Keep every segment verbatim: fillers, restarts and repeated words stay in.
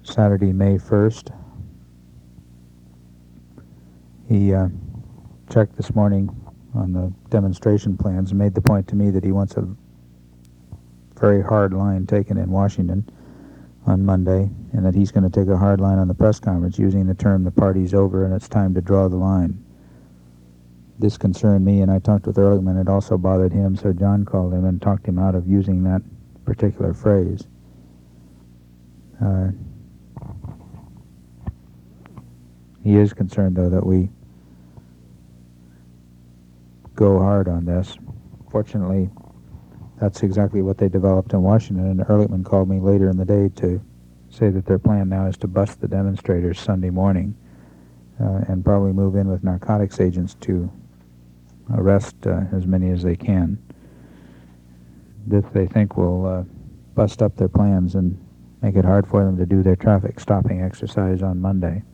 Saturday, May first. He uh, checked this morning on the demonstration plans and made the point to me that he wants a very hard line taken in Washington on Monday, and that he's going to take a hard line on the press conference, using the term "the party's over and it's time to draw the line." This concerned me, and I talked with Ehrlichman. It also bothered him, so John called him and talked him out of using that particular phrase. Uh, he is concerned, though, that we go hard on this. Fortunately, that's exactly what they developed in Washington, and Ehrlichman called me later in the day to say that their plan now is to bust the demonstrators Sunday morning uh, and probably move in with narcotics agents to arrest uh, as many as they can. This, they think, will uh, bust up their plans and make it hard for them to do their traffic stopping exercise on Monday.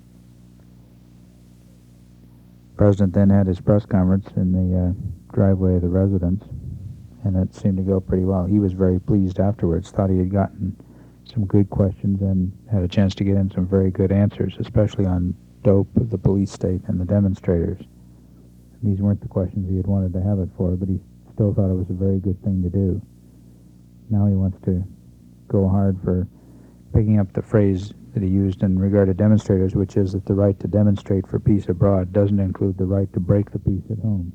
The President then had his press conference in the uh, driveway of the residence, and it seemed to go pretty well. He was very pleased afterwards, thought he had gotten some good questions and had a chance to get in some very good answers, especially on dope, the police state, and the demonstrators. These weren't the questions he had wanted to have it for, but he still thought it was a very good thing to do. Now he wants to go hard for picking up the phrase that he used in regard to demonstrators, which is that the right to demonstrate for peace abroad doesn't include the right to break the peace at home.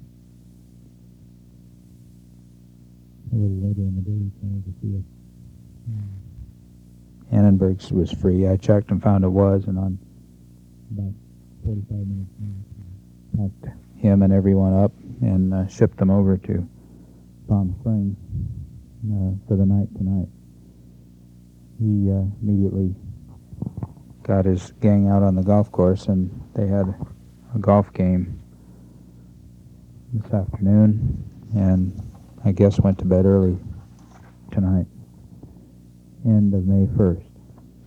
A little later in the day, he came to see us. Annenberg's was free. I checked and found it was, and on about forty-five minutes later, packed him and everyone up and uh, shipped them over to Palm Springs uh, for the night tonight. He uh, immediately got his gang out on the golf course, and they had a golf game this afternoon, and I guess went to bed early tonight. End of May first.